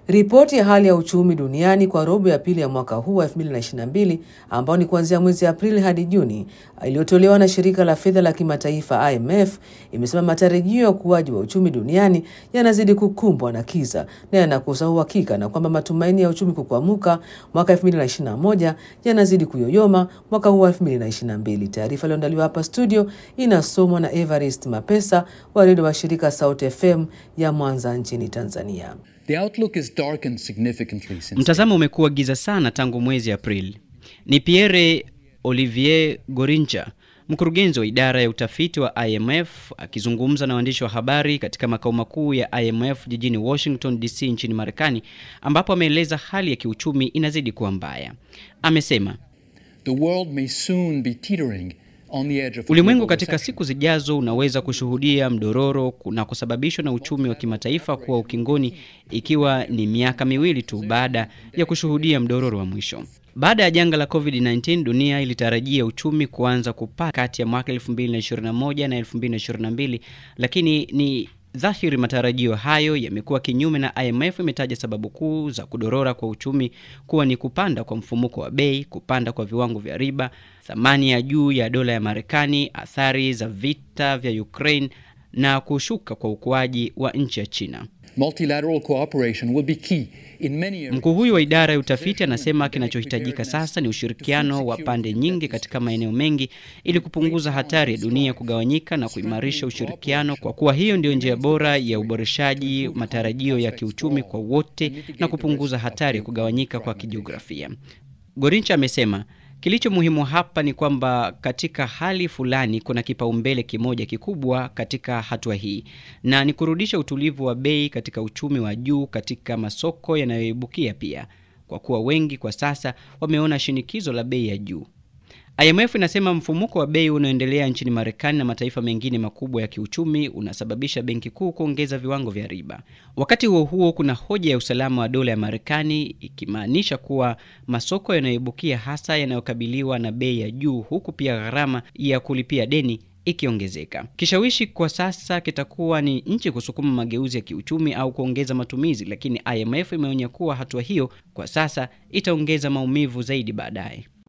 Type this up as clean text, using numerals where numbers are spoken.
Ripoti ya hali ya uchumi duniani kwa robo ya pili ya mwaka huu 2022 ambao ni kuanzia mwezi Aprili hadi Juni, iliyotolewa na shirika la fedha la kimataifa IMF, imesema matarajio ya ukuaji wa uchumi duniani yanazidi kukumbwa na kiza na yanakosa uhakika, na kwamba matumaini ya uchumi kukwamuka mwaka 2021 yanazidi kuyoyoma mwaka huu 2022. Taarifa iliyoandaliwa hapa studio inasomwa na Evarist Mapesa wa redio wa shirika Sauti FM ya Mwanza nchini Tanzania. The outlook is darkened significantly since. Mtazamo umekuwa giza sana tangu mwezi Aprili. Ni Pierre Olivier Gorincha, mkurugenzi wa idara ya utafiti wa IMF, akizungumza na waandishi wa habari katika makao makuu ya IMF jijini Washington DC nchini Marekani, ambapo ameeleza hali ya kiuchumi inazidi kuwa mbaya. Amesema, The world may soon be teetering on the edge of ulimwengu katika siku zijazo unaweza kushuhudia mdororo na kusababishwa na uchumi wa kimataifa kuwa ukingoni, ikiwa ni miaka miwili tu baada ya kushuhudia mdororo wa mwisho. Baada ya janga la COVID-19, dunia ilitarajia uchumi kuanza kupaa kati ya mwaka 2021 na 2022, lakini ni dhahiri matarajio hayo yamekuwa kinyume, na IMF imetaja sababu kuu za kudorora kwa uchumi kuwa ni kupanda kwa mfumuko wa bei, kupanda kwa viwango vya riba, thamani ya juu ya dola ya Marekani, athari za vita vya Ukraine na kushuka kwa ukuaji wa nchi ya China. Multilateral cooperation will be key in many areas. Mkuu huyu wa idara ya utafiti anasema kinachohitajika sasa ni ushirikiano wa pande nyingi katika maeneo mengi ili kupunguza hatari ya dunia kugawanyika na kuimarisha ushirikiano, kwa kuwa hiyo ndio njia bora ya uboreshaji matarajio ya kiuchumi kwa wote na kupunguza hatari ya kugawanyika kwa kijiografia. Gorincha amesema kilicho muhimu hapa ni kwamba katika hali fulani kuna kipaumbele kimoja kikubwa katika hatua hii, na ni kurudisha utulivu wa bei katika uchumi wa juu katika masoko yanayoibukia pia, kwa kuwa wengi kwa sasa wameona shinikizo la bei ya juu. IMF inasema mfumuko wa bei unaoendelea nchini Marekani na mataifa mengine makubwa ya kiuchumi unasababisha benki kuu kuongeza viwango vya riba. Wakati huo huo, kuna hoja ya usalama wa dola ya Marekani, ikimaanisha kuwa masoko yanayoibukia hasa yanayokabiliwa na bei ya juu, huku pia gharama ya kulipia deni ikiongezeka. Kishawishi kwa sasa kitakuwa ni nchi kusukuma mageuzi ya kiuchumi au kuongeza matumizi, lakini IMF imeonya kuwa hatua hiyo kwa sasa itaongeza maumivu zaidi baadaye.